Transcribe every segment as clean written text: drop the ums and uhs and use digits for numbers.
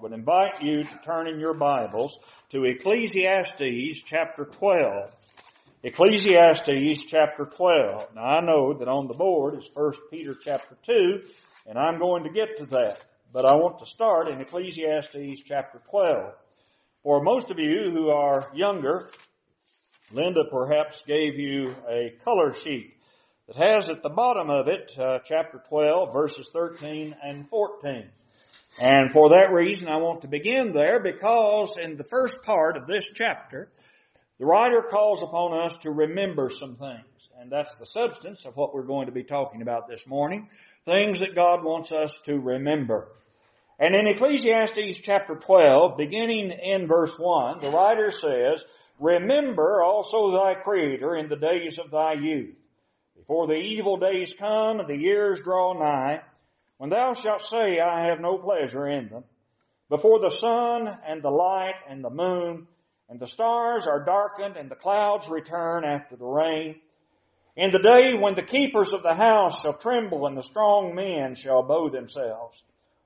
would invite you to turn in your Bibles to Ecclesiastes chapter 12. Ecclesiastes chapter 12. Now I know that on the board is 1 Peter chapter 2, and I'm going to get to that. But I want to start in Ecclesiastes chapter 12. For most of you who are younger, Linda perhaps gave you a color sheet that has at the bottom of it chapter 12, verses 13 and 14. And for that reason, I want to begin there because in the first part of this chapter, the writer calls upon us to remember some things. And that's the substance of what we're going to be talking about this morning. Things that God wants us to remember. And in Ecclesiastes chapter 12, beginning in verse 1, the writer says, "Remember also thy Creator in the days of thy youth, before the evil days come and the years draw nigh, when thou shalt say, I have no pleasure in them, before the sun and the light and the moon and the stars are darkened and the clouds return after the rain, in the day when the keepers of the house shall tremble and the strong men shall bow themselves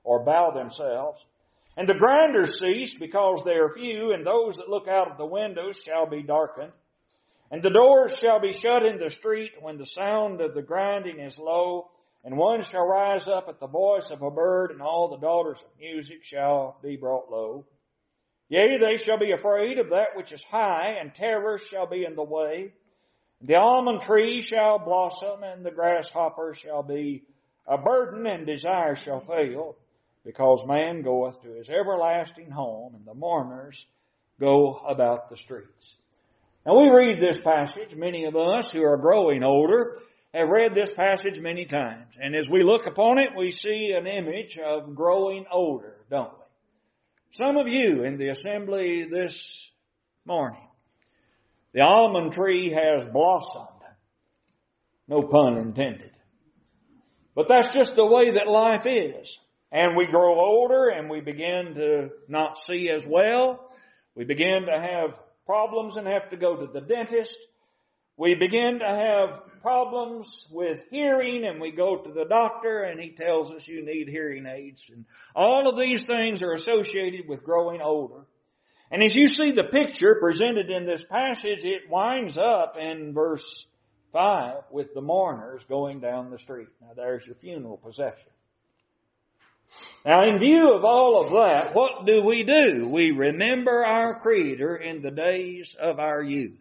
and the grinders cease because they are few, and those that look out of the windows shall be darkened. And the doors shall be shut in the street when the sound of the grinding is low, and one shall rise up at the voice of a bird, and all the daughters of music shall be brought low. Yea, they shall be afraid of that which is high, and terror shall be in the way. The almond tree shall blossom, and the grasshopper shall be a burden, and desire shall fail, because man goeth to his everlasting home, and the mourners go about the streets." Now we read this passage, many of us who are growing older have read this passage many times. And as we look upon it, we see an image of growing older, don't we? Some of you in the assembly this morning, the almond tree has blossomed. No pun intended. But that's just the way that life is. And we grow older and we begin to not see as well. We begin to have problems and have to go to the dentist. We begin to have problems with hearing and we go to the doctor and he tells us you need hearing aids. And all of these things are associated with growing older. And as you see the picture presented in this passage, it winds up in verse 5 with the mourners going down the street. Now there's your funeral procession. Now, in view of all of that, what do? We remember our Creator in the days of our youth.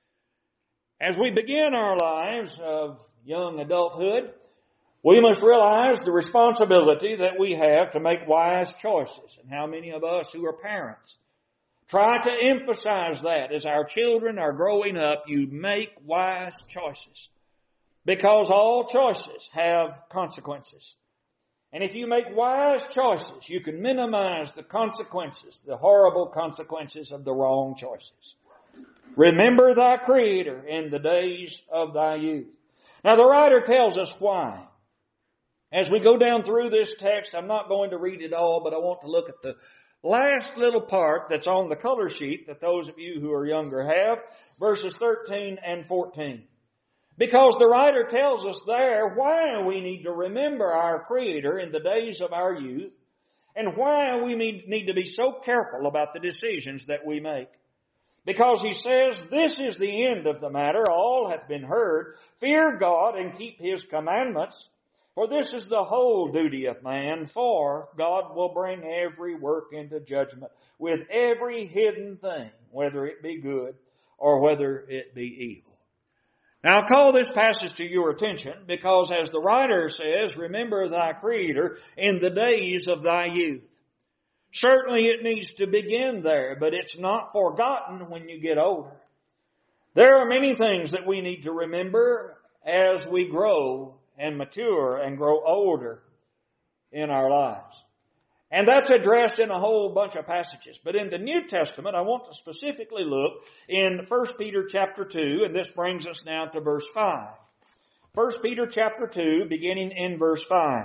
As we begin our lives of young adulthood, we must realize the responsibility that we have to make wise choices. And how many of us who are parents try to emphasize that as our children are growing up, you make wise choices. Because all choices have consequences. And if you make wise choices, you can minimize the consequences, the horrible consequences of the wrong choices. Remember thy Creator in the days of thy youth. Now the writer tells us why. As we go down through this text, I'm not going to read it all, but I want to look at the last little part that's on the color sheet that those of you who are younger have, verses 13 and 14. Because the writer tells us there why we need to remember our Creator in the days of our youth and why we need to be so careful about the decisions that we make. Because he says, this is the end of the matter, all hath been heard. Fear God and keep His commandments, for this is the whole duty of man, for God will bring every work into judgment with every hidden thing, whether it be good or whether it be evil. Now, I'll call this passage to your attention because, as the writer says, remember thy Creator in the days of thy youth. Certainly it needs to begin there, but it's not forgotten when you get older. There are many things that we need to remember as we grow and mature and grow older in our lives. And that's addressed in a whole bunch of passages. But in the New Testament, I want to specifically look in 1 Peter chapter 2, and this brings us now to verse 5. 1 Peter chapter 2, beginning in verse 5.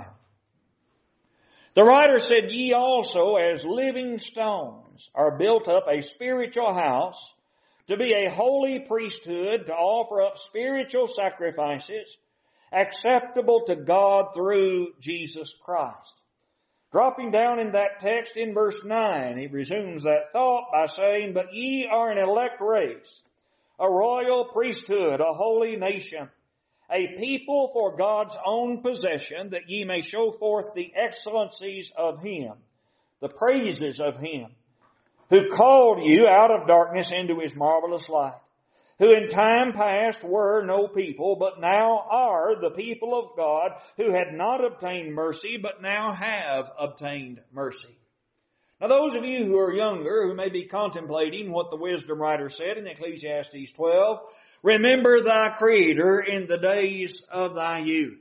The writer said, "Ye also, as living stones, are built up a spiritual house, to be a holy priesthood, to offer up spiritual sacrifices, acceptable to God through Jesus Christ." Dropping down in that text in verse 9, he resumes that thought by saying, "But ye are an elect race, a royal priesthood, a holy nation, a people for God's own possession, that ye may show forth the excellencies of Him," the praises of Him, "who called you out of darkness into His marvelous light, who in time past were no people, but now are the people of God, who had not obtained mercy, but now have obtained mercy." Now those of you who are younger, who may be contemplating what the wisdom writer said in Ecclesiastes 12, "Remember thy Creator in the days of thy youth."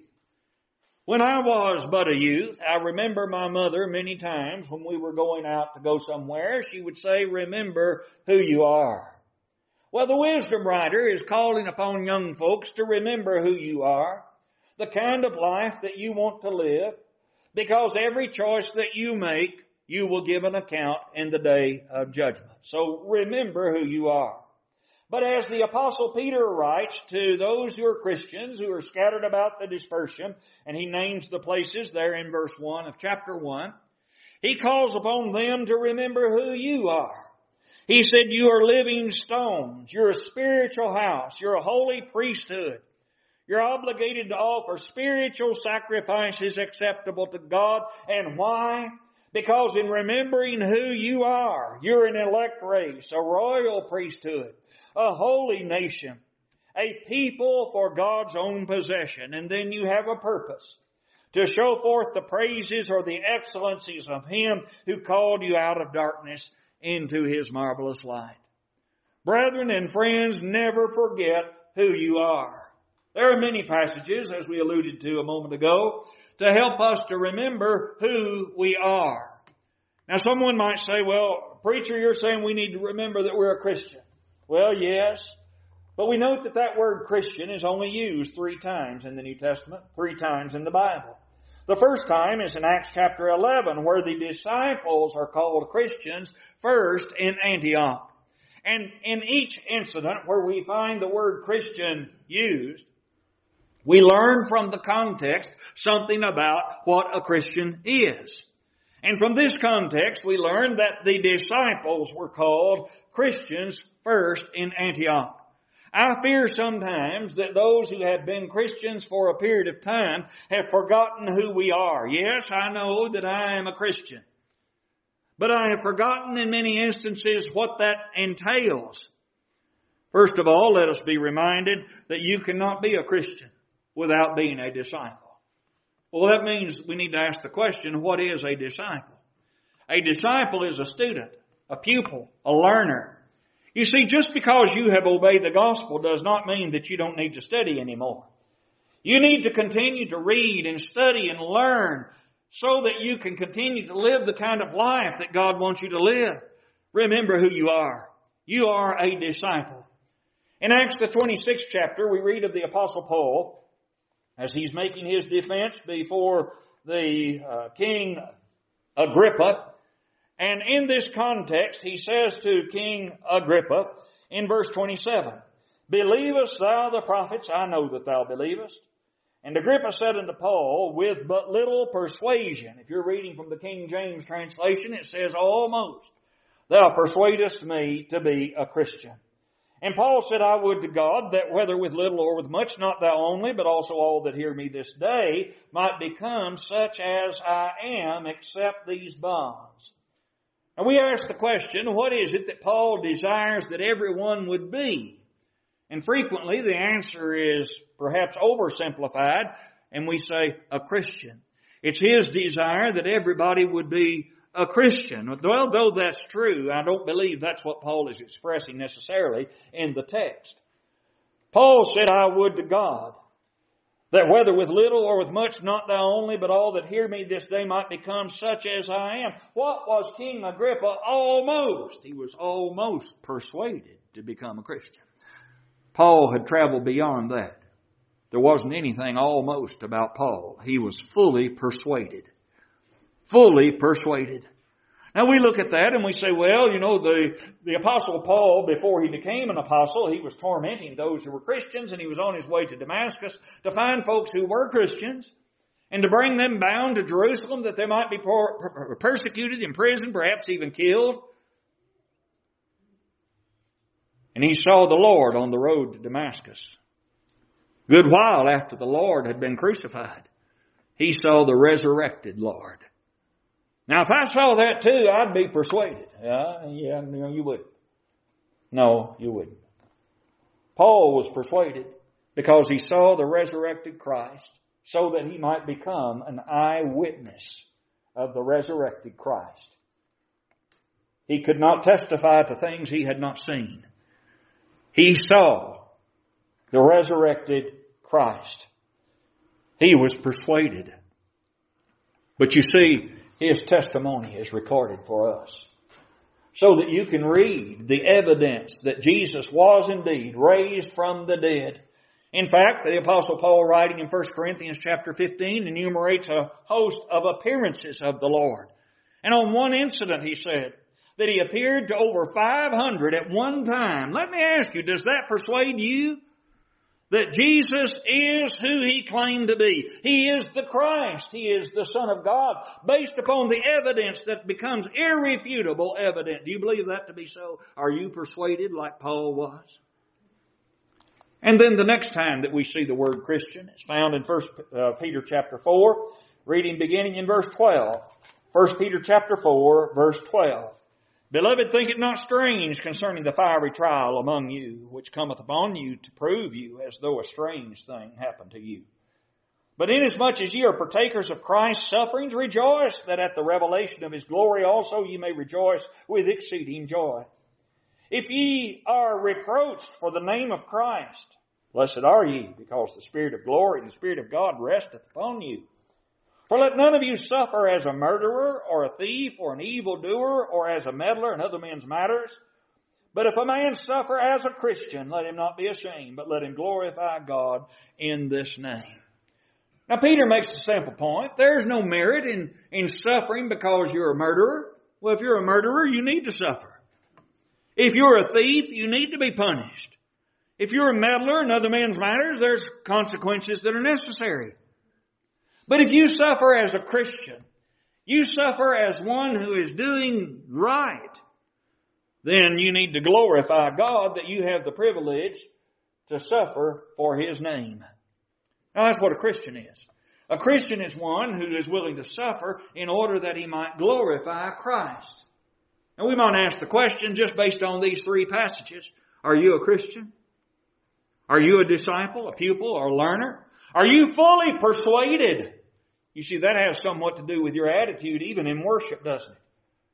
When I was but a youth, I remember my mother many times when we were going out to go somewhere, she would say, "Remember who you are." Well, the wisdom writer is calling upon young folks to remember who you are, the kind of life that you want to live, because every choice that you make, you will give an account in the day of judgment. So remember who you are. But as the Apostle Peter writes to those who are Christians, who are scattered about the dispersion, and he names the places there in verse 1 of chapter 1, he calls upon them to remember who you are. He said, "You are living stones. You're a spiritual house. You're a holy priesthood. You're obligated to offer spiritual sacrifices acceptable to God." And why? Because in remembering who you are, you're an elect race, a royal priesthood, a holy nation, a people for God's own possession. And then you have a purpose to show forth the praises or the excellencies of Him who called you out of darkness into His marvelous light. Brethren and friends, never forget who you are. There are many passages, as we alluded to a moment ago, to help us to remember who we are. Now someone might say, "Well, preacher, you're saying we need to remember that we're a Christian." Well, yes. But we note that that word Christian is only used 3 times in the New Testament, 3 times in the Bible. The first time is in Acts chapter 11, where the disciples are called Christians first in Antioch. And in each incident where we find the word Christian used, we learn from the context something about what a Christian is. And from this context, we learn that the disciples were called Christians first in Antioch. I fear sometimes that those who have been Christians for a period of time have forgotten who we are. Yes, I know that I am a Christian, but I have forgotten in many instances what that entails. First of all, let us be reminded that you cannot be a Christian without being a disciple. Well, that means we need to ask the question, what is a disciple? A disciple is a student, a pupil, a learner. You see, just because you have obeyed the gospel does not mean that you don't need to study anymore. You need to continue to read and study and learn so that you can continue to live the kind of life that God wants you to live. Remember who you are. You are a disciple. In Acts the 26th chapter, we read of the Apostle Paul as he's making his defense before the King Agrippa. And in this context, he says to King Agrippa in verse 27, "Believest thou the prophets? I know that thou believest." And Agrippa said unto Paul, "With but little persuasion." If you're reading from the King James translation, it says, "Almost thou persuadest me to be a Christian." And Paul said, "I would to God that whether with little or with much, not thou only, but also all that hear me this day, might become such as I am, except these bonds." And we ask the question, what is it that Paul desires that everyone would be? And frequently the answer is perhaps oversimplified, and we say a Christian. It's his desire that everybody would be a Christian. Well, though that's true, I don't believe that's what Paul is expressing necessarily in the text. Paul said, "I would to God that whether with little or with much, not thou only, but all that hear me this day might become such as I am." What was King Agrippa almost? He was almost persuaded to become a Christian. Paul had traveled beyond that. There wasn't anything almost about Paul. He was fully persuaded. Fully persuaded. Now we look at that and we say, well, you know, the Apostle Paul, before he became an apostle, he was tormenting those who were Christians, and he was on his way to Damascus to find folks who were Christians. and to bring them bound to Jerusalem that they might be persecuted, imprisoned, perhaps even killed. And he saw the Lord on the road to Damascus. Good while after the Lord had been crucified, he saw the resurrected Lord. Now, if I saw that too, I'd be persuaded. You wouldn't. No, you wouldn't. Paul was persuaded because he saw the resurrected Christ so that he might become an eyewitness of the resurrected Christ. He could not testify to things he had not seen. He saw the resurrected Christ. He was persuaded. But you see, his testimony is recorded for us, so that you can read the evidence that Jesus was indeed raised from the dead. In fact, the Apostle Paul, writing in 1 Corinthians chapter 15, enumerates a host of appearances of the Lord. And on one incident, he said that he appeared to over 500 at one time. Let me ask you, does that persuade you that Jesus is who he claimed to be? He is the Christ. He is the Son of God, based upon the evidence that becomes irrefutable evidence. Do you believe that to be so? Are you persuaded like Paul was? And then the next time that we see the word Christian is found in 1 Peter chapter 4, reading beginning in verse 12. 1 Peter chapter 4, verse 12. Beloved, think it not strange concerning the fiery trial among you, which cometh upon you to prove you, as though a strange thing happened to you. But inasmuch as ye are partakers of Christ's sufferings, rejoice, that at the revelation of his glory also ye may rejoice with exceeding joy. If ye are reproached for the name of Christ, blessed are ye, because the Spirit of glory and the Spirit of God resteth upon you. For let none of you suffer as a murderer, or a thief, or an evildoer, or as a meddler in other men's matters. But if a man suffer as a Christian, let him not be ashamed, but let him glorify God in this name. Now, Peter makes a simple point. There's no merit in suffering because you're a murderer. Well, if you're a murderer, you need to suffer. If you're a thief, you need to be punished. If you're a meddler in other men's matters, there's consequences that are necessary. But if you suffer as a Christian, you suffer as one who is doing right, then you need to glorify God that you have the privilege to suffer for his name. Now that's what a Christian is. A Christian is one who is willing to suffer in order that he might glorify Christ. Now we might ask the question, just based on these three passages, are you a Christian? Are you a disciple, a pupil, or a learner? Are you fully persuaded? You see, that has somewhat to do with your attitude, even in worship, doesn't it?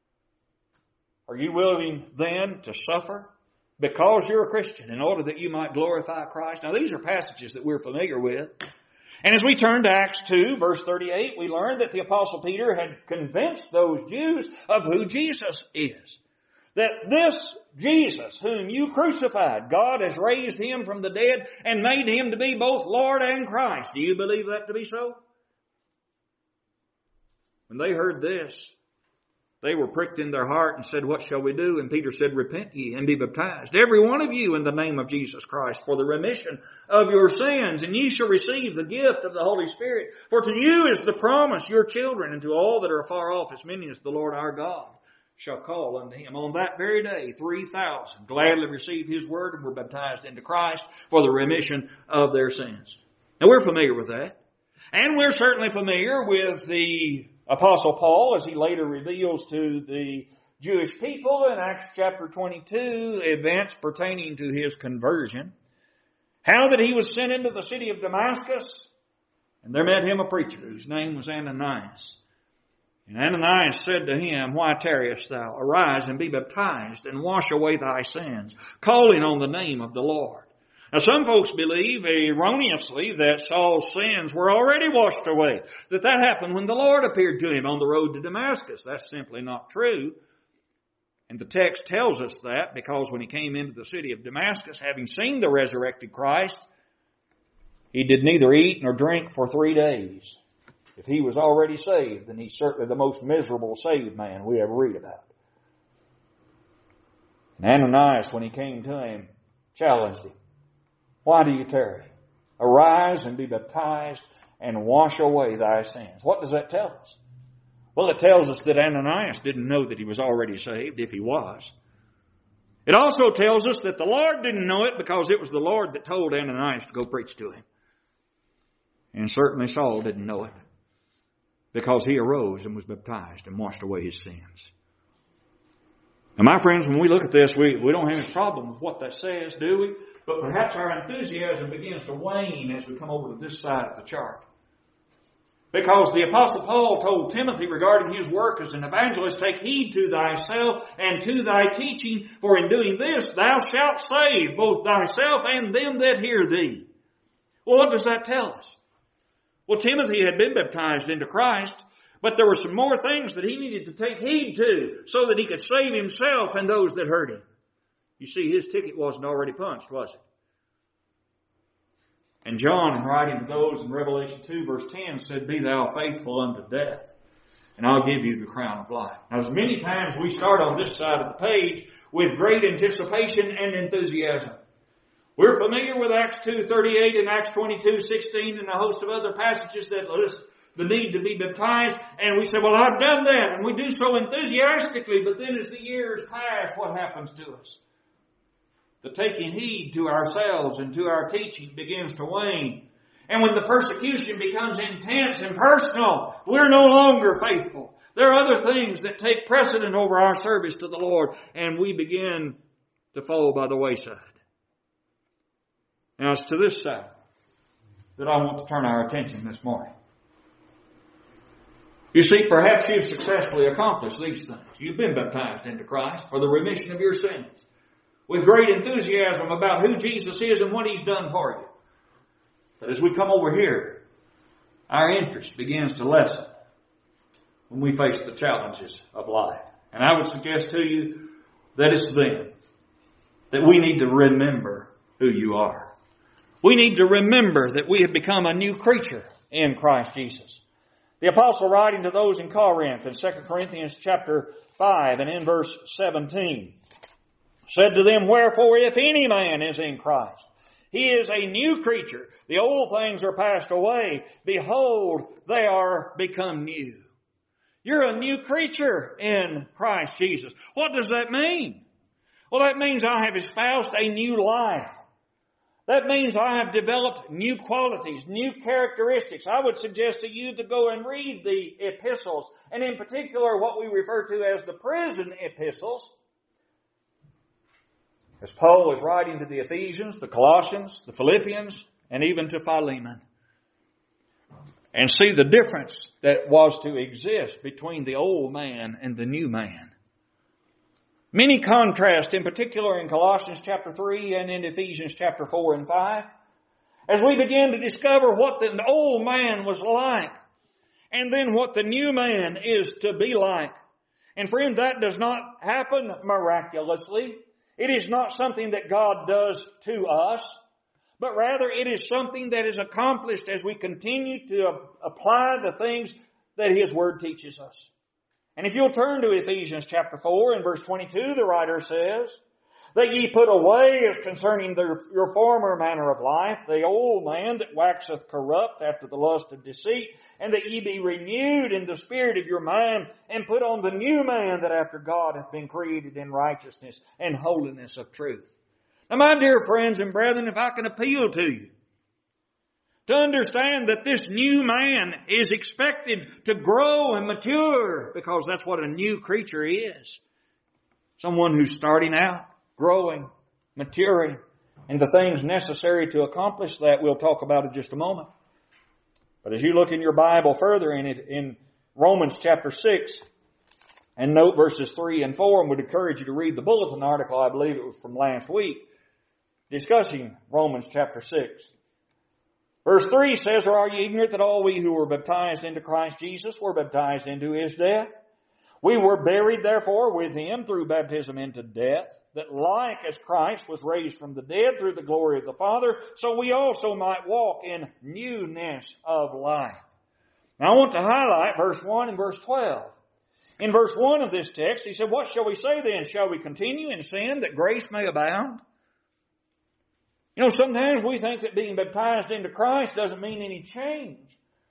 Are you willing then to suffer because you're a Christian in order that you might glorify Christ? Now, these are passages that we're familiar with. And as we turn to Acts 2, verse 38, we learn that the Apostle Peter had convinced those Jews of who Jesus is. That this Jesus, whom you crucified, God has raised him from the dead and made him to be both Lord and Christ. Do you believe that to be so? When they heard this, they were pricked in their heart and said, what shall we do? And Peter said, repent ye and be baptized, every one of you, in the name of Jesus Christ, for the remission of your sins, and ye shall receive the gift of the Holy Spirit. For to you is the promise, your children, and to all that are far off, as many as the Lord our God shall call unto him. On that very day, 3,000 gladly received his word and were baptized into Christ for the remission of their sins. Now we're familiar with that. And we're certainly familiar with the Apostle Paul, as he later reveals to the Jewish people in Acts chapter 22, events pertaining to his conversion. How that he was sent into the city of Damascus, and there met him a preacher whose name was Ananias. And Ananias said to him, why tarriest thou? Arise and be baptized and wash away thy sins, calling on the name of the Lord. Now some folks believe erroneously that Saul's sins were already washed away. That happened when the Lord appeared to him on the road to Damascus. That's simply not true. And the text tells us that because when he came into the city of Damascus, having seen the resurrected Christ, he did neither eat nor drink for 3 days. If he was already saved, then he's certainly the most miserable saved man we ever read about. And Ananias, when he came to him, challenged him. Why do you tarry? Arise and be baptized and wash away thy sins. What does that tell us? Well, it tells us that Ananias didn't know that he was already saved, if he was. It also tells us that the Lord didn't know it because it was the Lord that told Ananias to go preach to him. And certainly Saul didn't know it because he arose and was baptized and washed away his sins. Now, my friends, when we look at this, we don't have any problem with what that says, do we? But perhaps our enthusiasm begins to wane as we come over to this side of the chart. Because the Apostle Paul told Timothy regarding his work as an evangelist, take heed to thyself and to thy teaching, for in doing this thou shalt save both thyself and them that hear thee. Well, what does that tell us? Well, Timothy had been baptized into Christ, but there were some more things that he needed to take heed to so that he could save himself and those that heard him. You see, his ticket wasn't already punched, was it? And John, in writing to those in Revelation 2, verse 10, said, be thou faithful unto death, and I'll give you the crown of life. Now, as many times we start on this side of the page with great anticipation and enthusiasm. We're familiar with Acts 2:38 and Acts 22:16 and a host of other passages that list the need to be baptized. And we say, well, I've done that. And we do so enthusiastically. But then as the years pass, what happens to us? The taking heed to ourselves and to our teaching begins to wane. And when the persecution becomes intense and personal, we're no longer faithful. There are other things that take precedent over our service to the Lord, and we begin to fall by the wayside. Now, it's to this side that I want to turn our attention this morning. You see, perhaps you've successfully accomplished these things. You've been baptized into Christ for the remission of your sins, with great enthusiasm about who Jesus is and what He's done for you. But as we come over here, our interest begins to lessen when we face the challenges of life. And I would suggest to you that it's then that we need to remember who you are. We need to remember that we have become a new creature in Christ Jesus. The apostle, writing to those in Corinth in 2 Corinthians chapter 5 and in verse 17, said to them, wherefore, if any man is in Christ, he is a new creature. The old things are passed away. Behold, they are become new. You're a new creature in Christ Jesus. What does that mean? Well, that means I have espoused a new life. That means I have developed new qualities, new characteristics. I would suggest to you to go and read the epistles, and in particular what we refer to as the prison epistles. As Paul was writing to the Ephesians, the Colossians, the Philippians, and even to Philemon. And see the difference that was to exist between the old man and the new man. Many contrast, in particular in Colossians chapter 3 and in Ephesians chapter 4 and 5, as we begin to discover what the old man was like, and then what the new man is to be like. And friend, that does not happen miraculously. It is not something that God does to us, but rather it is something that is accomplished as we continue to apply the things that His Word teaches us. And if you'll turn to Ephesians chapter 4 and verse 22, the writer says, that ye put away as concerning your former manner of life, the old man that waxeth corrupt after the lust of deceit, and that ye be renewed in the spirit of your mind, and put on the new man that after God hath been created in righteousness and holiness of truth. Now, my dear friends and brethren, if I can appeal to you, to understand that this new man is expected to grow and mature, because that's what a new creature is. Someone who's starting out, growing, maturing, and the things necessary to accomplish that we'll talk about in just a moment. But as you look in your Bible further in Romans chapter 6, and note verses 3 and 4, and would encourage you to read the bulletin article, I believe it was from last week, discussing Romans chapter 6. Verse 3 says, or are ye ignorant that all we who were baptized into Christ Jesus were baptized into His death? We were buried therefore with Him through baptism into death, that like as Christ was raised from the dead through the glory of the Father, so we also might walk in newness of life. Now I want to highlight verse 1 and verse 12. In verse 1 of this text, he said, what shall we say then? Shall we continue in sin that grace may abound? You know, sometimes we think that being baptized into Christ doesn't mean any change.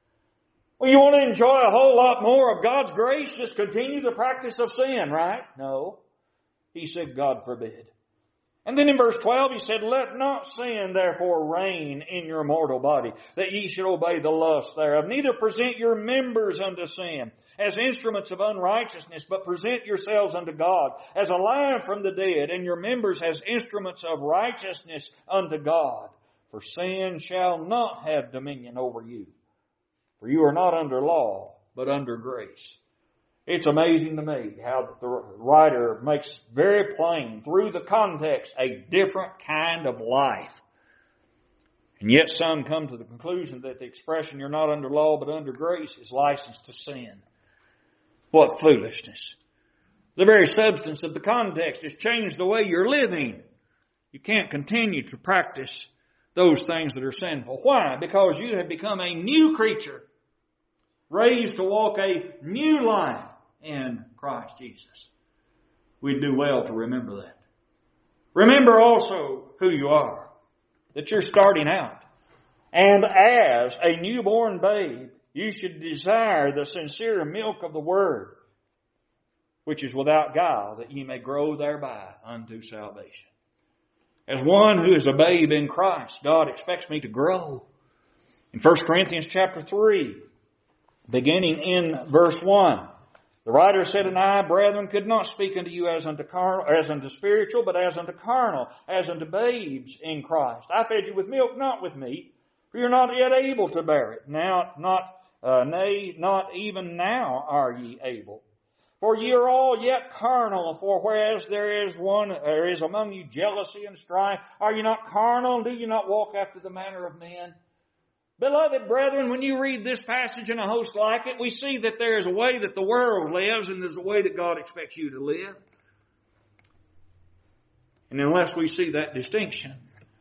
Well, you want to enjoy a whole lot more of God's grace? Just continue the practice of sin, right? No. He said, God forbid. And then in verse 12 he said, let not sin therefore reign in your mortal body, that ye should obey the lust thereof. Neither present your members unto sin as instruments of unrighteousness, but present yourselves unto God as alive from the dead, and your members as instruments of righteousness unto God. For sin shall not have dominion over you. For you are not under law, but under grace. It's amazing to me how the writer makes very plain through the context a different kind of life. And yet some come to the conclusion that the expression you're not under law but under grace is license to sin. What foolishness. The very substance of the context has changed the way you're living. You can't continue to practice those things that are sinful. Why? Because you have become a new creature, raised to walk a new life in Christ Jesus. We'd do well to remember that. Remember also who you are, that you're starting out. And as a newborn babe, you should desire the sincere milk of the Word, which is without guile, that ye may grow thereby unto salvation. As one who is a babe in Christ, God expects me to grow. In 1 Corinthians chapter 3, beginning in verse 1, the writer said, and I, brethren, could not speak unto you as unto carnal, as unto spiritual, but as unto carnal, as unto babes in Christ. I fed you with milk, not with meat, for you are not yet able to bear it. Now, nay, not even now are ye able. For ye are all yet carnal, for whereas there is among you jealousy and strife, are ye not carnal, and do ye not walk after the manner of men? Beloved brethren, when you read this passage and a host like it, we see that there is a way that the world lives and there's a way that God expects you to live. And unless we see that distinction,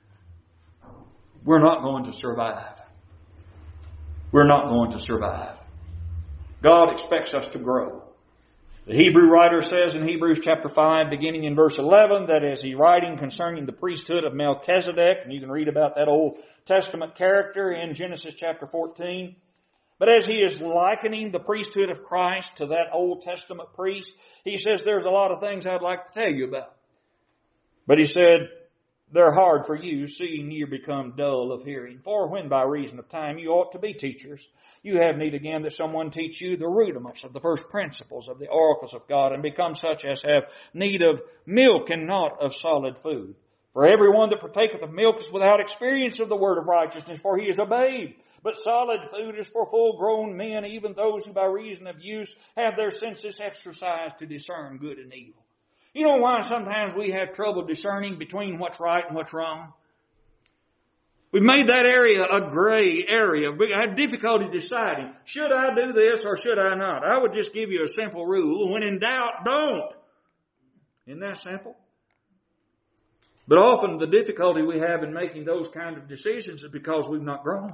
we're not going to survive. We're not going to survive. God expects us to grow. The Hebrew writer says in Hebrews chapter 5, beginning in verse 11, that as he's writing concerning the priesthood of Melchizedek, and you can read about that Old Testament character in Genesis chapter 14, but as he is likening the priesthood of Christ to that Old Testament priest, he says there's a lot of things I'd like to tell you about. But he said, they're hard for you, seeing you become dull of hearing. For when by reason of time you ought to be teachers, you have need again that someone teach you the rudiments of the first principles of the oracles of God, and become such as have need of milk and not of solid food. For everyone that partaketh of milk is without experience of the word of righteousness, for he is a babe. But solid food is for full-grown men, even those who by reason of use have their senses exercised to discern good and evil. You know why sometimes we have trouble discerning between what's right and what's wrong? We've made that area a gray area. We have difficulty deciding, should I do this or should I not? I would just give you a simple rule. When in doubt, don't. Isn't that simple? But often the difficulty we have in making those kind of decisions is because we've not grown.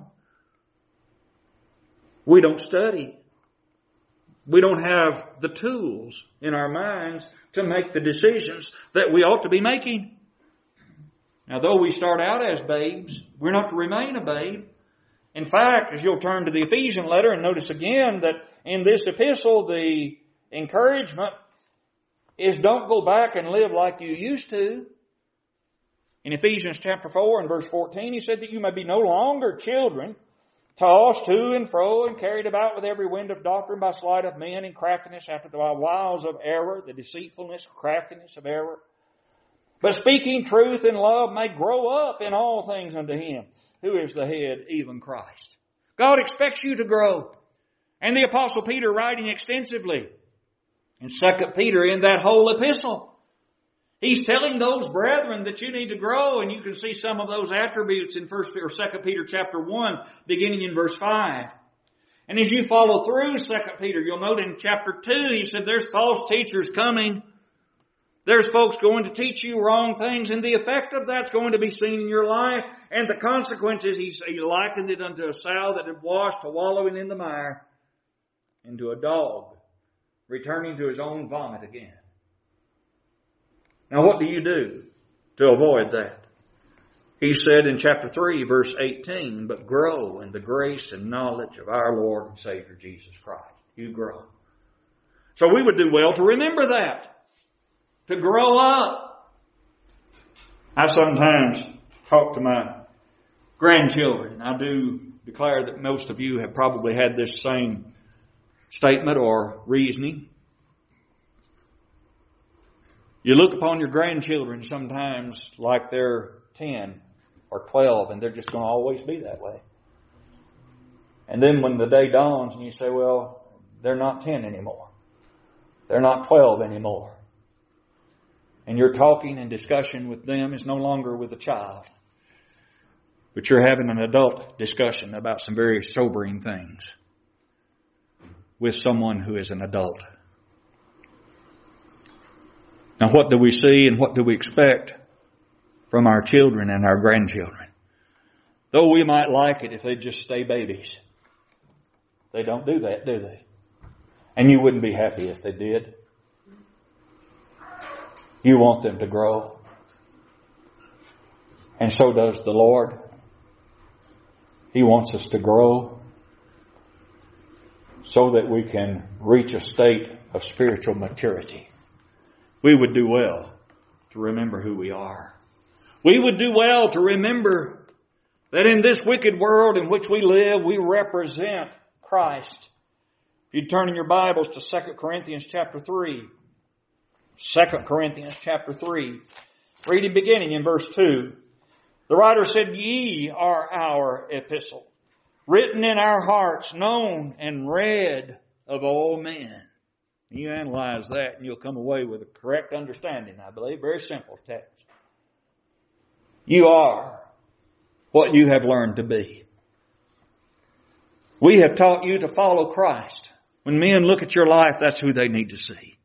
We don't study. We don't have the tools in our minds to make the decisions that we ought to be making. Now, though we start out as babes, we're not to remain a babe. In fact, as you'll turn to the Ephesian letter and notice again that in this epistle, the encouragement is don't go back and live like you used to. In Ephesians chapter 4 and verse 14, he said that you may be no longer children, tossed to and fro and carried about with every wind of doctrine by sleight of men and craftiness after the wiles of error, the deceitfulness, craftiness of error. But speaking truth in love may grow up in all things unto Him, who is the head, even Christ. God expects you to grow. And the Apostle Peter, writing extensively in 2 Peter in that whole epistle, he's telling those brethren that you need to grow, and you can see some of those attributes in 2 Peter chapter 1, beginning in verse 5. And as you follow through 2 Peter, you'll note in chapter 2, he said there's false teachers coming. There's folks going to teach you wrong things, and the effect of that's going to be seen in your life. And the consequences, he likened it unto a sow that had washed to wallowing in the mire, into a dog returning to his own vomit again. Now what do you do to avoid that? He said in chapter 3, verse 18, but grow in the grace and knowledge of our Lord and Savior Jesus Christ. You grow. So we would do well to remember that. To grow up. I sometimes talk to my grandchildren. I do declare that most of you have probably had this same statement or reasoning. You look upon your grandchildren sometimes like they're 10 or 12 and they're just going to always be that way. And then when the day dawns and you say, well, they're not 10 anymore. They're not 12 anymore. And your talking and discussion with them is no longer with a child. But you're having an adult discussion about some very sobering things with someone who is an adult. Now, what do we see and what do we expect from our children and our grandchildren? Though we might like it if they just stay babies, they don't do that, do they? And you wouldn't be happy if they did. You want them to grow. And so does the Lord. He wants us to grow so that we can reach a state of spiritual maturity. We would do well to remember who we are. We would do well to remember that in this wicked world in which we live, we represent Christ. If you turn in your Bibles to 2 Corinthians chapter 3. 2 Corinthians chapter 3. Reading beginning in verse 2. The writer said, ye are our epistle, written in our hearts, known and read of all men. You analyze that and you'll come away with a correct understanding, I believe. Very simple text. You are what you have learned to be. We have taught you to follow Christ. When men look at your life, that's who they need to see.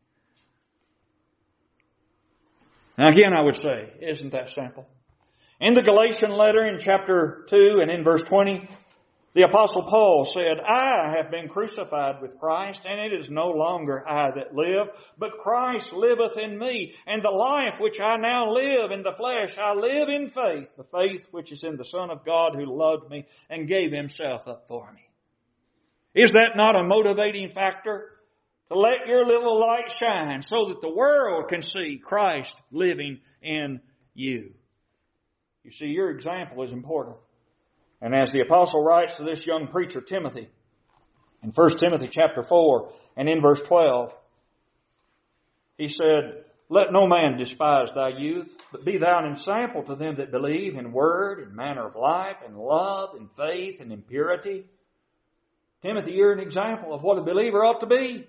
Now again, I would say, isn't that simple? In the Galatian letter in chapter 2 and in verse 20, the Apostle Paul said, I have been crucified with Christ, and it is no longer I that live, but Christ liveth in me. And the life which I now live in the flesh, I live in faith, the faith which is in the Son of God who loved me and gave himself up for me. Is that not a motivating factor? To let your little light shine so that the world can see Christ living in you. You see, your example is important. And as the apostle writes to this young preacher, Timothy, in 1 Timothy chapter 4 and in verse 12, he said, let no man despise thy youth, but be thou an ensample to them that believe in word and manner of life and love and faith and in purity. Timothy, you're an example of what a believer ought to be.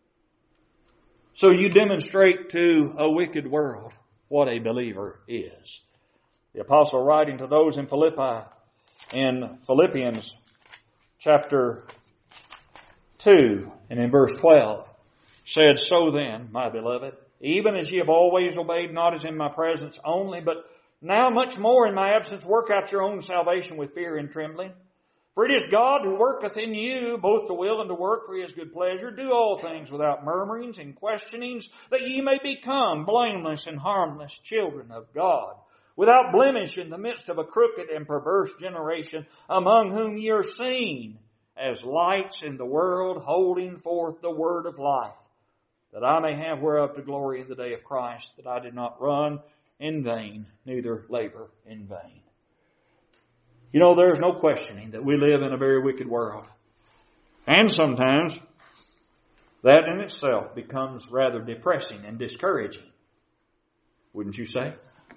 So you demonstrate to a wicked world what a believer is. The apostle writing to those in Philippi, in Philippians chapter 2 and in verse 12, said, so then, my beloved, even as ye have always obeyed, not as in my presence only, but now much more in my absence, work out your own salvation with fear and trembling. For it is God who worketh in you both to will and to work for his good pleasure. Do all things without murmurings and questionings, that ye may become blameless and harmless children of God, without blemish in the midst of a crooked and perverse generation, among whom ye are seen as lights in the world, holding forth the word of life, that I may have whereof to glory in the day of Christ, that I did not run in vain, neither labor in vain. You know, there's no questioning that we live in a very wicked world. And sometimes that in itself becomes rather depressing and discouraging. Wouldn't you say?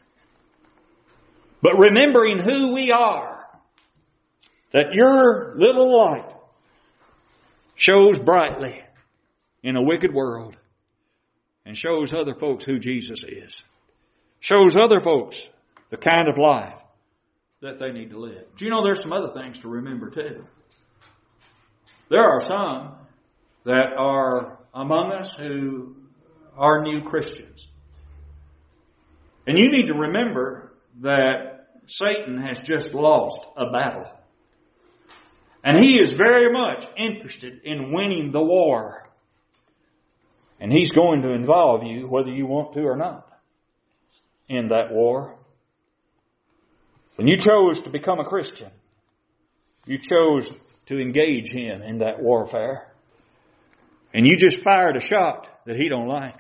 But remembering who we are, that your little light shows brightly in a wicked world and shows other folks who Jesus is. Shows other folks the kind of life that they need to live. Do you know there's some other things to remember too? There are some that are among us who are new Christians. And you need to remember that Satan has just lost a battle. And he is very much interested in winning the war. And he's going to involve you, whether you want to or not, in that war. And you chose to become a Christian. You chose to engage Him in that warfare. And you just fired a shot that He don't like.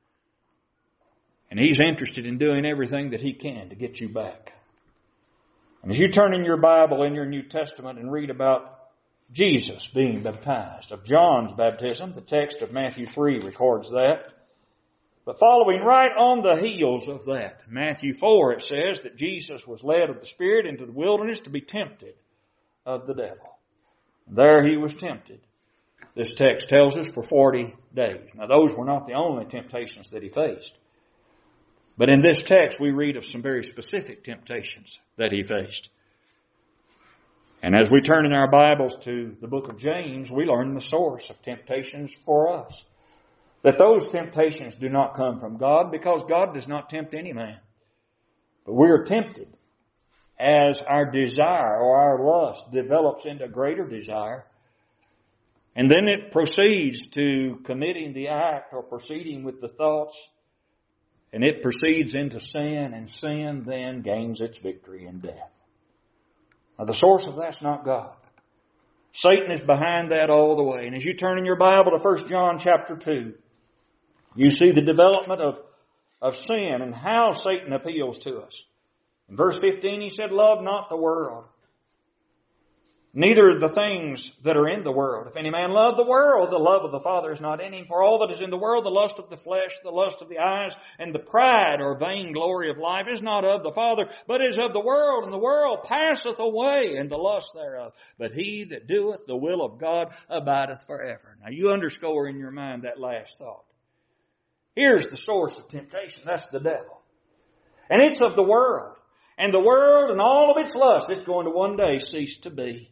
And He's interested in doing everything that He can to get you back. And as you turn in your Bible, in your New Testament, and read about Jesus being baptized, of John's baptism, the text of Matthew 3 records that. But following right on the heels of that, Matthew 4, it says that Jesus was led of the Spirit into the wilderness to be tempted of the devil. There He was tempted. This text tells us for 40 days. Now those were not the only temptations that He faced. But in this text we read of some very specific temptations that He faced. And as we turn in our Bibles to the book of James, we learn the source of temptations for us. That those temptations do not come from God, because God does not tempt any man. But we are tempted as our desire or our lust develops into greater desire. And then it proceeds to committing the act or proceeding with the thoughts. And it proceeds into sin, and sin then gains its victory in death. Now the source of that's not God. Satan is behind that all the way. And as you turn in your Bible to 1 John chapter 2, you see the development of sin and how Satan appeals to us. In verse 15 he said, "Love not the world, neither the things that are in the world. If any man love the world, the love of the Father is not in him. For all that is in the world, the lust of the flesh, the lust of the eyes, and the pride or vain glory of life is not of the Father, but is of the world. And the world passeth away, and the lust thereof. But he that doeth the will of God abideth forever." Now you underscore in your mind that last thought. Here's the source of temptation. That's the devil. And it's of the world. And the world and all of its lust, it's going to one day cease to be.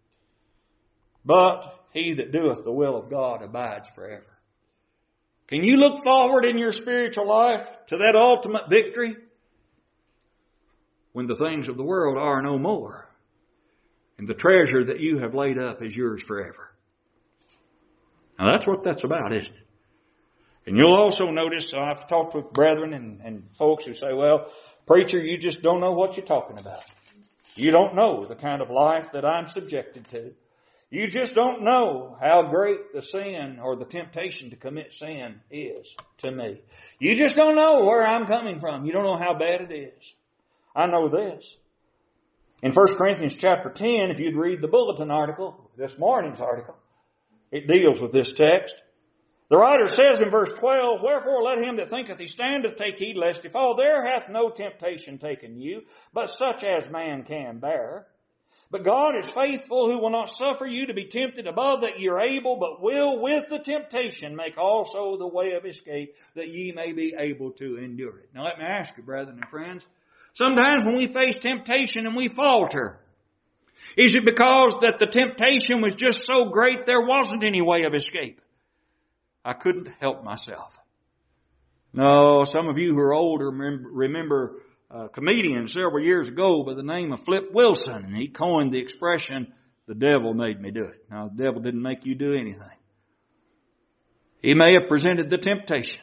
But he that doeth the will of God abides forever. Can you look forward in your spiritual life to that ultimate victory? When the things of the world are no more, and the treasure that you have laid up is yours forever. Now that's what that's about, isn't it? And you'll also notice, I've talked with brethren and folks who say, "Well, preacher, you just don't know what you're talking about. You don't know the kind of life that I'm subjected to. You just don't know how great the sin or the temptation to commit sin is to me. You just don't know where I'm coming from. You don't know how bad it is." I know this. In 1 Corinthians chapter 10, if you'd read the bulletin article, this morning's article, it deals with this text. The writer says in verse 12, "Wherefore let him that thinketh he standeth take heed lest he fall. There hath no temptation taken you, but such as man can bear. But God is faithful, who will not suffer you to be tempted above that ye are able, but will with the temptation make also the way of escape, that ye may be able to endure it." Now let me ask you, brethren and friends, sometimes when we face temptation and we falter, is it because that the temptation was just so great there wasn't any way of escape? I couldn't help myself. No, some of you who are older remember a comedian several years ago by the name of Flip Wilson, and he coined the expression, "The devil made me do it." Now, the devil didn't make you do anything. He may have presented the temptation,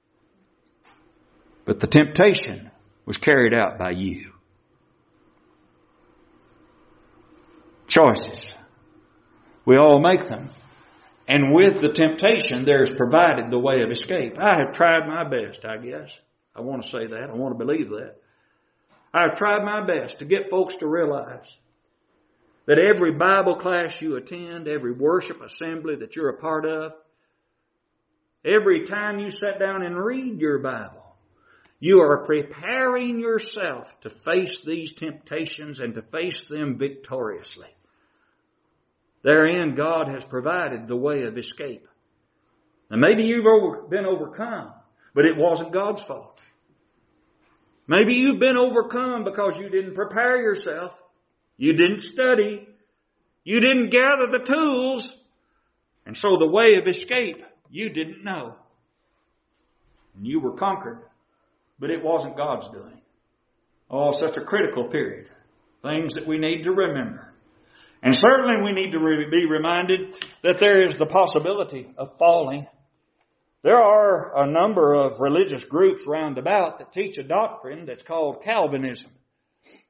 but the temptation was carried out by you. Choices. We all make them. And with the temptation, there is provided the way of escape. I have tried my best, I guess. I want to say that. I want to believe that. I have tried my best to get folks to realize that every Bible class you attend, every worship assembly that you're a part of, every time you sit down and read your Bible, you are preparing yourself to face these temptations and to face them victoriously. Therein, God has provided the way of escape. And maybe you've been overcome, but it wasn't God's fault. Maybe you've been overcome because you didn't prepare yourself. You didn't study. You didn't gather the tools. And so the way of escape, you didn't know. And you were conquered, but it wasn't God's doing. Oh, such a critical period. Things that we need to remember. And certainly we need to be reminded that there is the possibility of falling. There are a number of religious groups round about that teach a doctrine that's called Calvinism.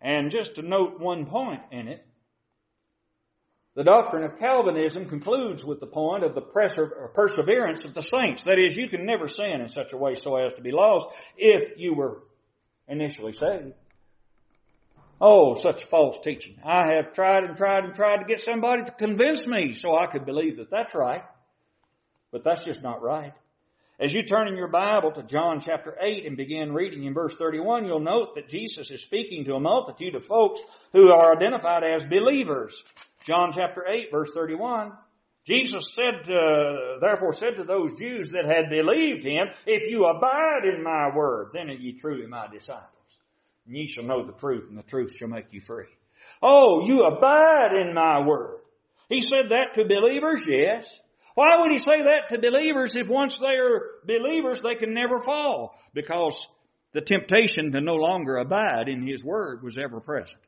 And just to note one point in it, the doctrine of Calvinism concludes with the point of the perseverance of the saints. That is, you can never sin in such a way so as to be lost if you were initially saved. Oh, such false teaching. I have tried to get somebody to convince me so I could believe that that's right. But that's just not right. As you turn in your Bible to John chapter 8 and begin reading in verse 31, you'll note that Jesus is speaking to a multitude of folks who are identified as believers. John chapter 8 verse 31, Jesus therefore said to those Jews that had believed him, if you abide in my word, then are ye truly my disciples. And ye shall know the truth, and the truth shall make you free. Oh, you abide in my word. He said that to believers, yes. Why would he say that to believers if once they are believers they can never fall? Because the temptation to no longer abide in his word was ever present.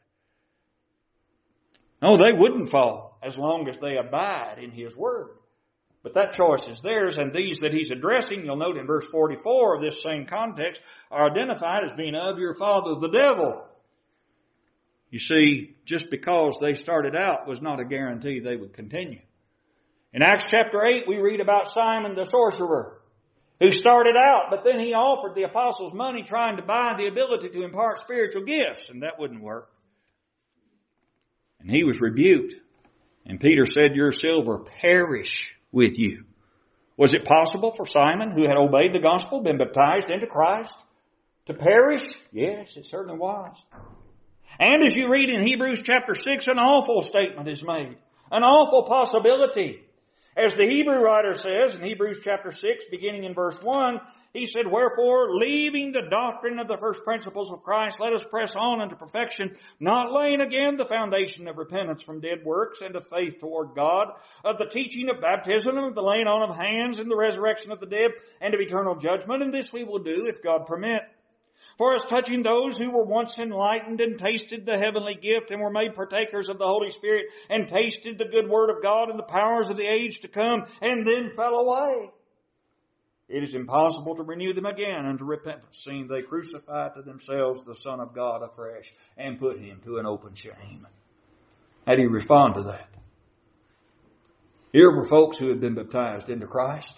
No, they wouldn't fall as long as they abide in his word. But that choice is theirs, and these that he's addressing, you'll note in verse 44 of this same context, are identified as being of your father the devil. You see, just because they started out was not a guarantee they would continue. In Acts chapter 8, we read about Simon the sorcerer, who started out, but then he offered the apostles money trying to buy the ability to impart spiritual gifts, and that wouldn't work. And he was rebuked. And Peter said, your silver perish with you. Was it possible for Simon, who had obeyed the gospel, been baptized into Christ, to perish? Yes, it certainly was. And as you read in Hebrews chapter 6, an awful statement is made. An awful possibility. As the Hebrew writer says in Hebrews chapter 6, beginning in verse 1, he said, wherefore, leaving the doctrine of the first principles of Christ, let us press on unto perfection, not laying again the foundation of repentance from dead works and of faith toward God, of the teaching of baptism, of the laying on of hands, and the resurrection of the dead, and of eternal judgment. And this we will do, if God permit. For as touching those who were once enlightened and tasted the heavenly gift and were made partakers of the Holy Spirit and tasted the good word of God and the powers of the age to come and then fell away, it is impossible to renew them again unto repentance, seeing they crucify to themselves the Son of God afresh and put him to an open shame. How do you respond to that? Here were folks who had been baptized into Christ,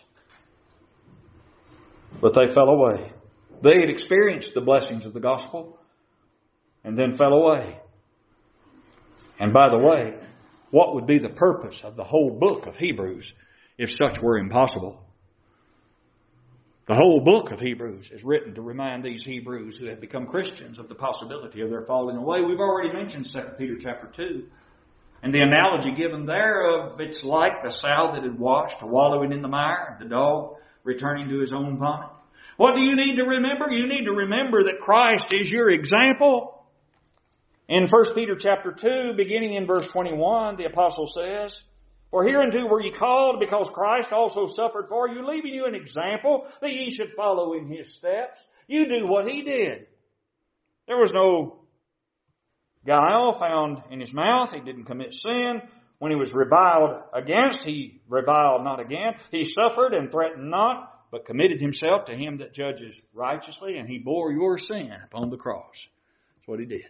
but they fell away. They had experienced the blessings of the gospel and then fell away. And by the way, what would be the purpose of the whole book of Hebrews if such were impossible? The whole book of Hebrews is written to remind these Hebrews who have become Christians of the possibility of their falling away. We've already mentioned 2 Peter chapter 2. And the analogy given there of it's like the sow that had washed, wallowing in the mire, the dog returning to his own vomit. What do you need to remember? You need to remember that Christ is your example. In 1 Peter chapter 2, beginning in verse 21, the apostle says, for hereunto were ye called, because Christ also suffered for you, leaving you an example that ye should follow in his steps. You do what he did. There was no guile found in his mouth. He didn't commit sin. When he was reviled against, he reviled not again. He suffered and threatened not, but committed himself to him that judges righteously, and he bore your sin upon the cross. That's what he did.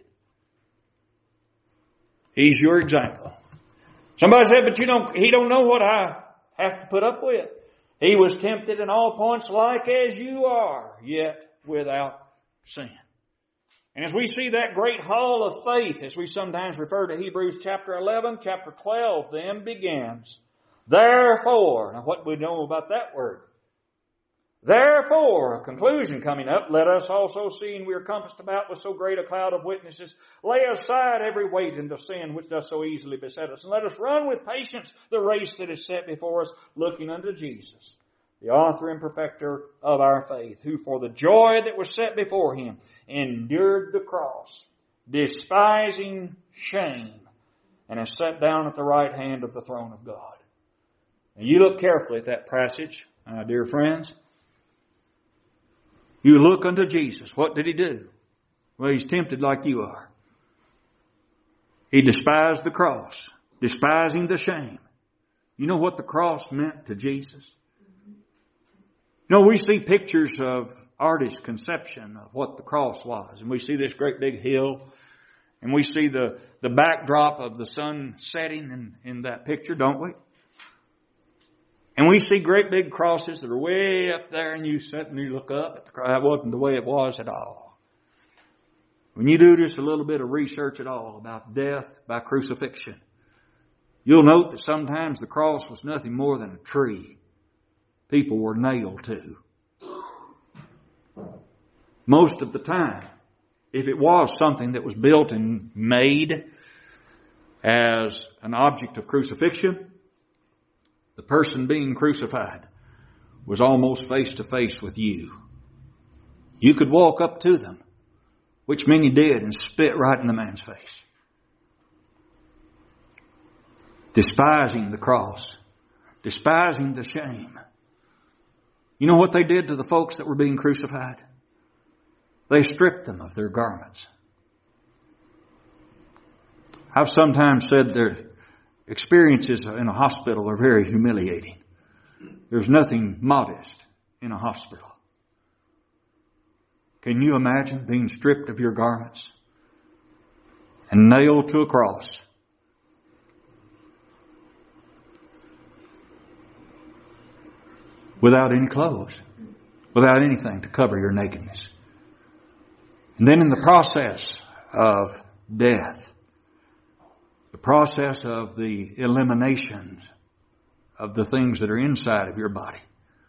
He's your example. Somebody said, but he don't know what I have to put up with. He was tempted in all points like as you are, yet without sin. And as we see that great hall of faith, as we sometimes refer to Hebrews chapter 11, chapter 12 then begins. Therefore, now what do we know about that word? Therefore, a conclusion coming up, let us also, seeing we are compassed about with so great a cloud of witnesses, lay aside every weight and the sin which does so easily beset us, and let us run with patience the race that is set before us, looking unto Jesus, the author and perfecter of our faith, who for the joy that was set before him endured the cross, despising shame, and has sat down at the right hand of the throne of God. Now you look carefully at that passage, my dear friends. You look unto Jesus. What did he do? Well, he's tempted like you are. He despised the cross, despising the shame. You know what the cross meant to Jesus? You know, we see pictures of artist's conception of what the cross was. And we see this great big hill. And we see the backdrop of the sun setting in that picture, don't we? And we see great big crosses that are way up there, and you sit and you look up at the cross. That wasn't the way it was at all. When you do just a little bit of research at all about death by crucifixion, you'll note that sometimes the cross was nothing more than a tree people were nailed to. Most of the time, if it was something that was built and made as an object of crucifixion, the person being crucified was almost face to face with you. You could walk up to them, which many did, and spit right in the man's face. Despising the cross, despising the shame. You know what they did to the folks that were being crucified? They stripped them of their garments. I've sometimes said their experiences in a hospital are very humiliating. There's nothing modest in a hospital. Can you imagine being stripped of your garments and nailed to a cross? Without any clothes, without anything to cover your nakedness. And then in the process of death, the process of the elimination of the things that are inside of your body.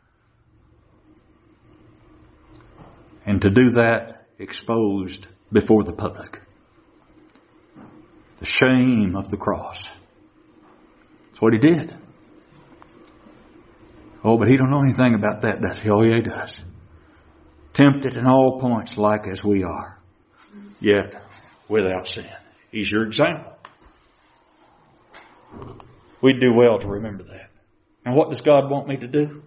And to do that exposed before the public. The shame of the cross. That's what he did. Oh, but he don't know anything about that, does he? Oh, yeah, he does. Tempted in all points like as we are, yet without sin. He's your example. We'd do well to remember that. And what does God want me to do?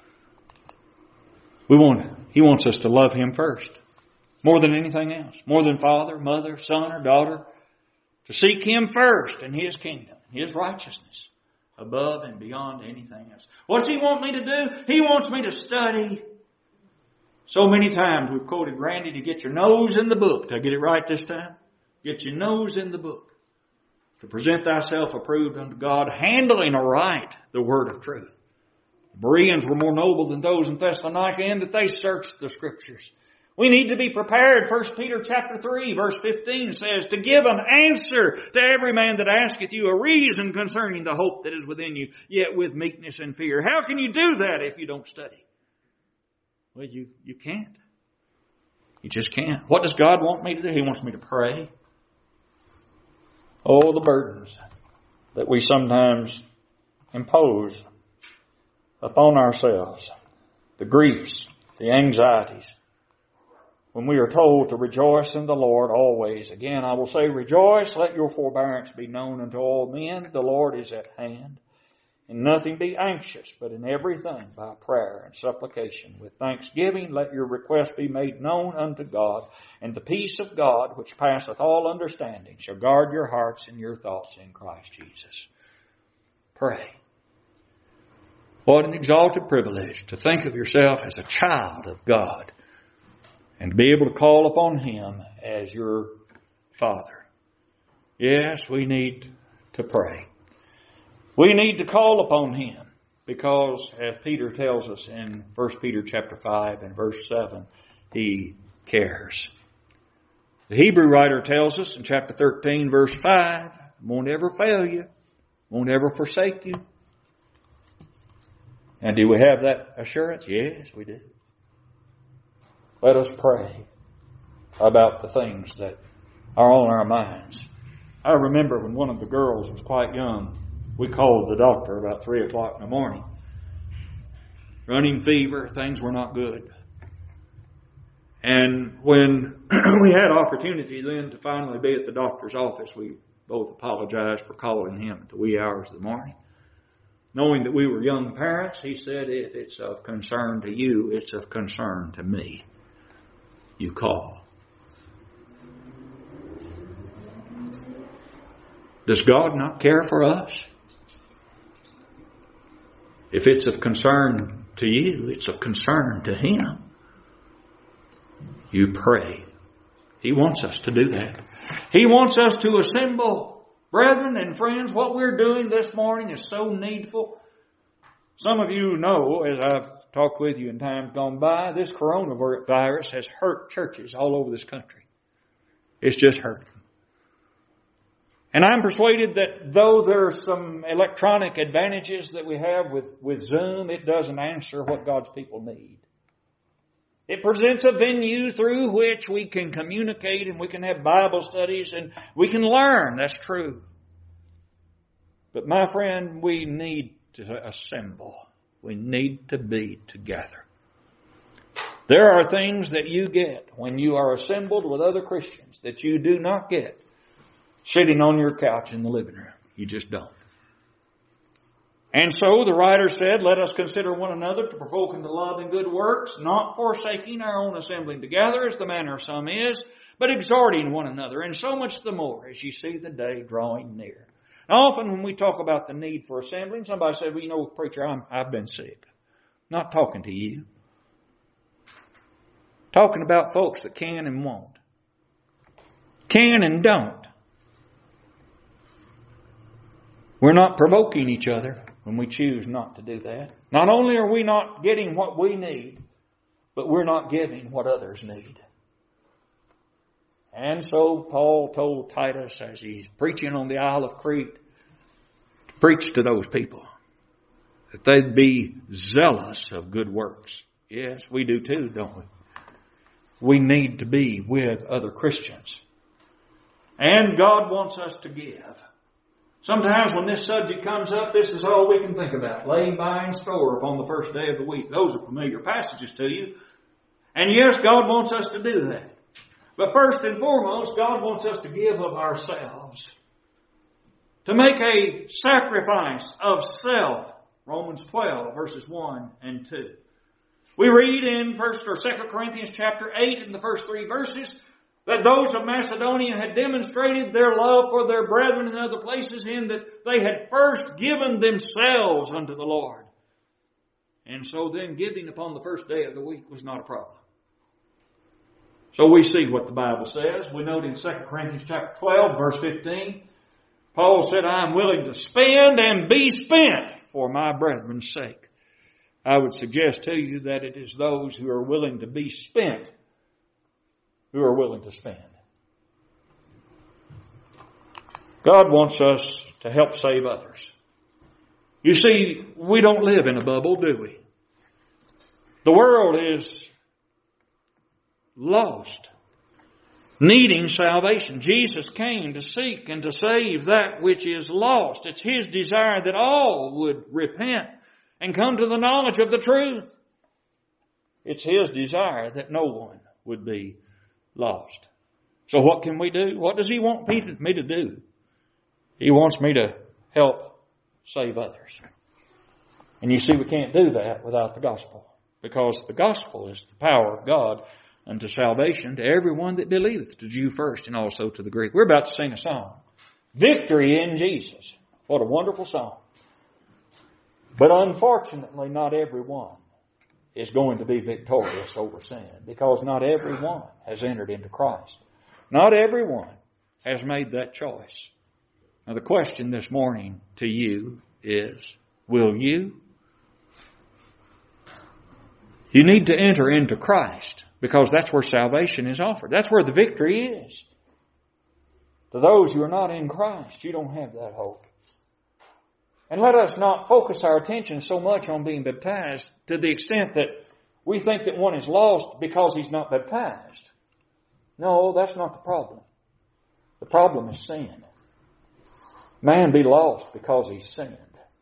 He wants us to love Him first. More than anything else. More than father, mother, son, or daughter. To seek Him first and His kingdom, His righteousness. Above and beyond anything else. What does He want me to do? He wants me to study. So many times we've quoted Randy to get your nose in the book. Did I get it right this time? Get your nose in the book. To present thyself approved unto God, handling aright the word of truth. The Bereans were more noble than those in Thessalonica in that they searched the Scriptures. We need to be prepared. 1 Peter chapter 3 verse 15 says, to give an answer to every man that asketh you a reason concerning the hope that is within you, yet with meekness and fear. How can you do that if you don't study? Well, you can't. You just can't. What does God want me to do? He wants me to pray. Oh, the burdens that we sometimes impose upon ourselves. The griefs, the anxieties. When we are told to rejoice in the Lord always. Again, I will say, rejoice, let your forbearance be known unto all men. The Lord is at hand. In nothing be anxious, but in everything by prayer and supplication. With thanksgiving, let your requests be made known unto God. And the peace of God, which passeth all understanding, shall guard your hearts and your thoughts in Christ Jesus. Pray. What an exalted privilege to think of yourself as a child of God. And to be able to call upon Him as your Father. Yes, we need to pray. We need to call upon Him because, as Peter tells us in 1 Peter chapter 5 and verse 7, He cares. The Hebrew writer tells us in chapter 13 verse 5, won't ever fail you, won't ever forsake you. And do we have that assurance? Yes, we do. Let us pray about the things that are on our minds. I remember when one of the girls was quite young, we called the doctor about 3 o'clock in the morning. Running fever, things were not good. And when we had opportunity then to finally be at the doctor's office, we both apologized for calling him at the wee hours of the morning. Knowing that we were young parents, he said, if it's of concern to you, it's of concern to me. You call. Does God not care for us? If it's of concern to you, it's of concern to Him. You pray. He wants us to do that. He wants us to assemble. Brethren and friends, what we're doing this morning is so needful. Some of you know, as I've talked with you in times gone by, this coronavirus has hurt churches all over this country. It's just hurt them. And I'm persuaded that though there are some electronic advantages that we have with Zoom, it doesn't answer what God's people need. It presents a venue through which we can communicate and we can have Bible studies and we can learn. That's true. But my friend, we need to assemble. We need to be together. There are things that you get when you are assembled with other Christians that you do not get sitting on your couch in the living room. You just don't. And so the writer said, let us consider one another to provoke unto love and good works, not forsaking our own assembling together as the manner of some is, but exhorting one another, and so much the more as you see the day drawing near. Now often when we talk about the need for assembling, somebody says, well, you know, preacher, I've been sick. Not talking to you. Talking about folks that can and won't. Can and don't. We're not provoking each other when we choose not to do that. Not only are we not getting what we need, but we're not giving what others need. And so Paul told Titus as he's preaching on the Isle of Crete, to preach to those people that they'd be zealous of good works. Yes, we do too, don't we? We need to be with other Christians. And God wants us to give. Sometimes when this subject comes up, this is all we can think about. Laying by in store upon the first day of the week. Those are familiar passages to you. And yes, God wants us to do that. But first and foremost, God wants us to give of ourselves. To make a sacrifice of self. Romans 12, verses 1 and 2. We read in 1 or 2 Corinthians chapter 8 in the first 3 verses that those of Macedonia had demonstrated their love for their brethren in other places in that they had first given themselves unto the Lord. And so then giving upon the first day of the week was not a problem. So we see what the Bible says. We note in 2 Corinthians chapter 12, verse 15, Paul said, I am willing to spend and be spent for my brethren's sake. I would suggest to you that it is those who are willing to be spent who are willing to spend. God wants us to help save others. You see, we don't live in a bubble, do we? The world is lost, needing salvation. Jesus came to seek and to save that which is lost. It's His desire that all would repent and come to the knowledge of the truth. It's His desire that no one would be lost. So what can we do? What does He want me to do? He wants me to help save others. And you see, we can't do that without the gospel. Because the gospel is the power of God unto salvation to everyone that believeth, to Jew first and also to the Greek. We're about to sing a song. Victory in Jesus. What a wonderful song. But unfortunately, not everyone is going to be victorious over sin, because not everyone has entered into Christ. Not everyone has made that choice. Now the question this morning to you is, will you? You need to enter into Christ, because that's where salvation is offered. That's where the victory is. To those who are not in Christ, you don't have that hope. And let us not focus our attention so much on being baptized to the extent that we think that one is lost because he's not baptized. No, that's not the problem. The problem is sin. Man be lost because he's sinned.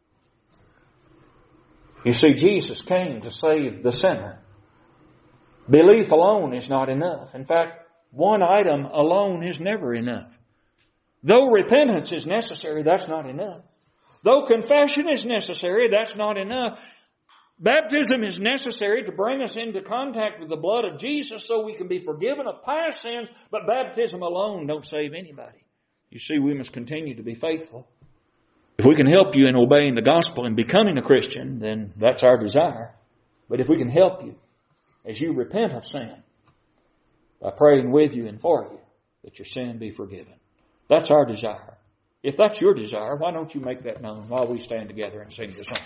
You see, Jesus came to save the sinner. Belief alone is not enough. In fact, one item alone is never enough. Though repentance is necessary, that's not enough. Though confession is necessary, that's not enough. Baptism is necessary to bring us into contact with the blood of Jesus so we can be forgiven of past sins, but baptism alone don't save anybody. You see, we must continue to be faithful. If we can help you in obeying the gospel and becoming a Christian, then that's our desire. But if we can help you as you repent of sin, by praying with you and for you that your sin be forgiven. That's our desire. If that's your desire, why don't you make that known while we stand together and sing this song?